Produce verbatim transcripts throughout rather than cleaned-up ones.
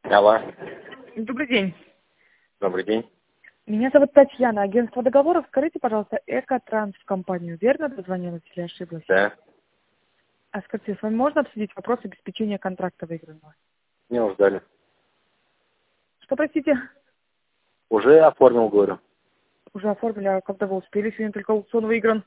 Алло. Добрый день. Добрый день. Меня зовут Татьяна, агентство договоров. Скажите, пожалуйста, Экотранс в компанию. Верно дозвонилась или ошиблась? Да. А скажите, с вами можно обсудить вопрос обеспечения контракта выигранного? Меня уже ждали. Что, простите? Уже оформил, говорю. Уже оформили, а когда вы успели? Сегодня только аукцион выигран.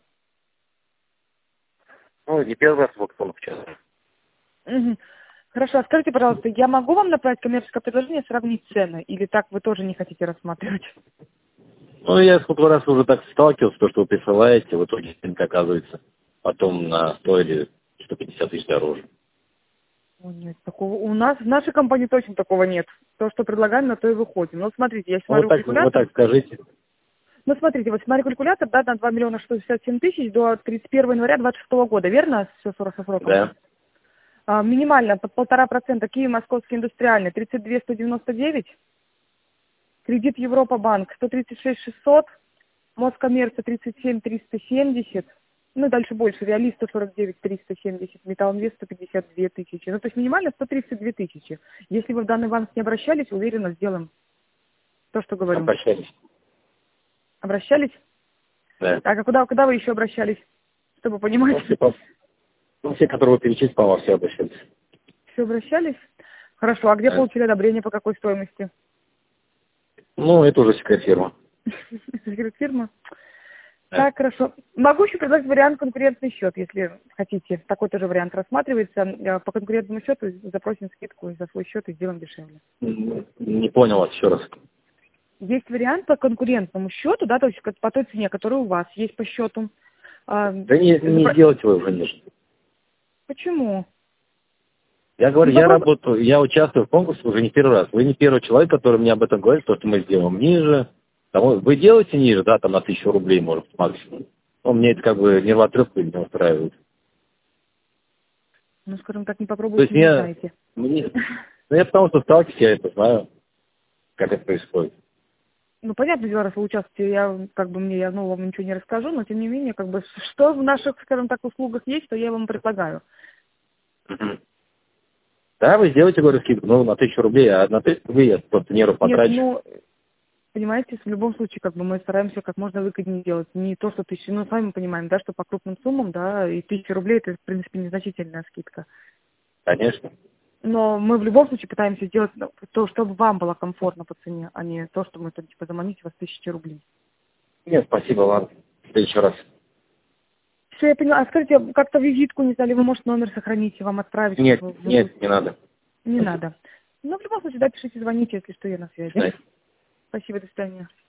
Ну, не первый раз в аукционах участвую. Угу. Хорошо, а скажите, пожалуйста, я могу вам направить коммерческое предложение, сравнить цены? Или так вы тоже не хотите рассматривать? Ну, я сколько раз уже так сталкивался, то, что вы присылаете, в итоге ценник оказывается потом на стоили сто пятьдесят тысяч дороже. О, нет, такого. У нас, в нашей компании точно такого нет. То, что предлагаем, на то и выходим. Ну, смотрите, я Ну, вот смотрю так, вот калькулятор. так скажите. Ну, смотрите, вот смотри калькулятор, да, на два миллиона сто шестьдесят семь тысяч до тридцать первого января двадцать шестого года, верно? Все сорок со сроком. Да. А, минимально под полтора процента Киев, Московский индустриальный, тридцать два сто девяносто девять. Кредит Европа банк, сто тридцать шесть шестьсот. Москоммерция, тридцать семь триста семьдесят. Ну, дальше больше. Реалист, сто сорок девять триста семьдесят. Металлинвест, сто пятьдесят две тысячи. Ну, то есть минимально сто тридцать две тысячи. Если вы в данный банк не обращались, уверенно сделаем то, что говорю. Обращались. Обращались? Да. Так, а куда, куда вы еще обращались? Чтобы понимать. Ну, все, по- ну, все, которые вы перечислили, по-моему, все обращались. Все обращались? Хорошо. А где Да. получили одобрение, по какой стоимости? Ну, это уже секрет фирмы. Секрет фирма? Да. Так, хорошо. Могу еще предложить вариант конкурентный счет, если хотите. Такой тоже вариант рассматривается. Э, По конкурентному счету запросим скидку за свой счет и сделаем дешевле. М, Не понял вас еще раз. Есть вариант по конкурентному счету, да, то есть как по той цене, которая у вас есть по счету. А, Да не, не запро- делайте вы уже, ниже. Почему? Я говорю, Ну, я попробуй. работаю, я участвую в конкурсе уже не первый раз. Вы не первый человек, который мне об этом говорит, то, что мы сделаем ниже. Там, вы делаете ниже, да, там на тысячу рублей, может, максимум. Но мне это как бы нервотрепку не устраивает. Ну, скажем так, не То попробуйте, есть не мне, узнаете. мне, ну я потому что сталкиваюсь, я это знаю, как это происходит. Ну, понятно, дело, раз вы участвуете, я как бы мне, я ну, вам ничего не расскажу, но тем не менее, как бы, что в наших, скажем так, услугах есть, то я вам предлагаю. Мгм. Да, вы сделаете, говорю, скидку, ну, на тысячу рублей, а на тысячу рублей я просто нервы Нет, потрачу. ну, понимаете, в любом случае, как бы мы стараемся как можно выгоднее делать. Не то, что тысяча, ну, сами понимаем, да, что по крупным суммам, да, и тысяча рублей это, в принципе, незначительная скидка. Конечно. Но мы в любом случае пытаемся сделать ну, то, чтобы вам было комфортно по цене, а не то, что мы там, типа, заманить вас тысячи рублей. Нет, спасибо, ладно. В следующий раз. Все, я поняла. А скажите, как-то визитку не знали, вы, может, номер сохраните, вам отправить, Нет, чтобы вы... нет, не надо. Не надо. Ну, в любом случае, да, пишите, звоните, если что, я на связи. До свидания. Спасибо, до свидания.